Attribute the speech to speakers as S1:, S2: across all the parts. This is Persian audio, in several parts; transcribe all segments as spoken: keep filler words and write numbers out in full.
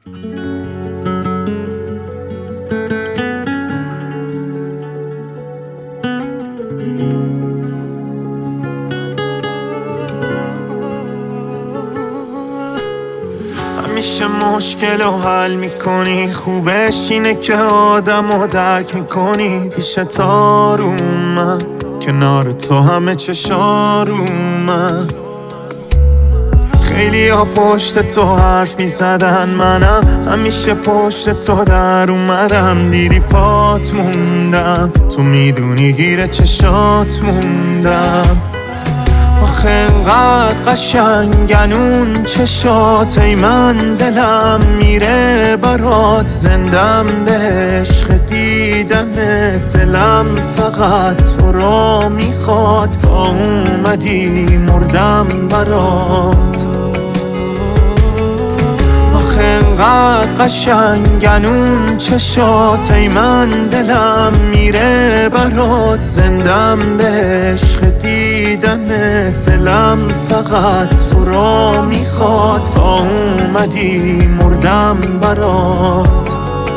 S1: همیشه مشکل رو حل میکنی، خوبش اینه که آدم رو درک میکنی. پیش تارومم کنار تو همه چشارومم. خیلی ها پشت تو حرف میزدن، منم همیشه پشت تو در اومدم. دیدی پات موندم، تو میدونی گیر چشات موندم. آخه انقدر قشنگن اون چشات، ای من دلم میره برات. زندم به عشق دیدنت، دلم فقط تو را میخواد. تا اومدی مردم برات. آخه انقدر قشنگن اون چشات، ای من دلم میره برات. زندم به عشق دیدنت، دلم فقط تو را میخواد. تا اومدی مردم برات.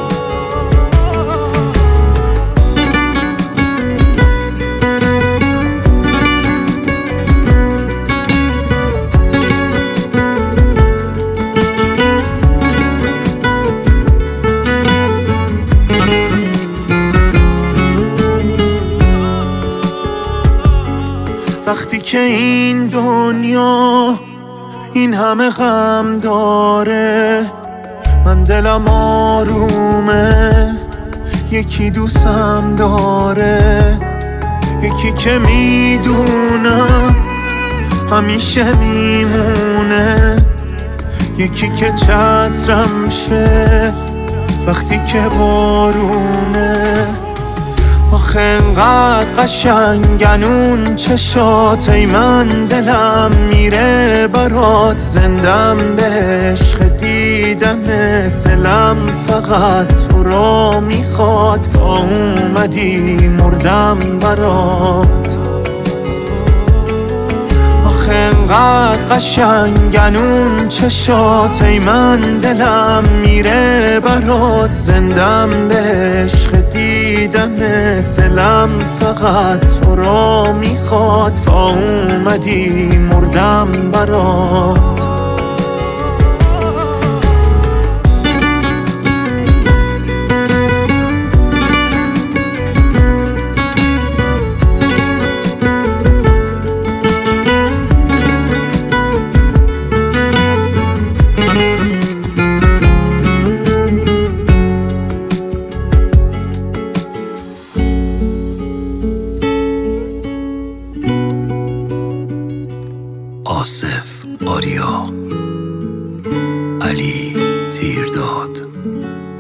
S1: وقتی که این دنیا این همه غم داره، من دلم آرومه. یکی دوستم داره، یکی که میدونم همیشه میمونه. یکی که چترم شه وقتی که بارونه. آخه انقدر قشنگن اون چشات، ای من دلم میره برات. زندم به عشق دیدنت، دلم فقط تو را میخواد. تا اومدی مردم برات. آخه انقدر قشنگن اون چشات، ای من دلم میره برات. زندم به عشق دیدنت، دلم فقط تو را میخواد. تا اومدی مردم برات.
S2: آصف آریا، علی تیرداد.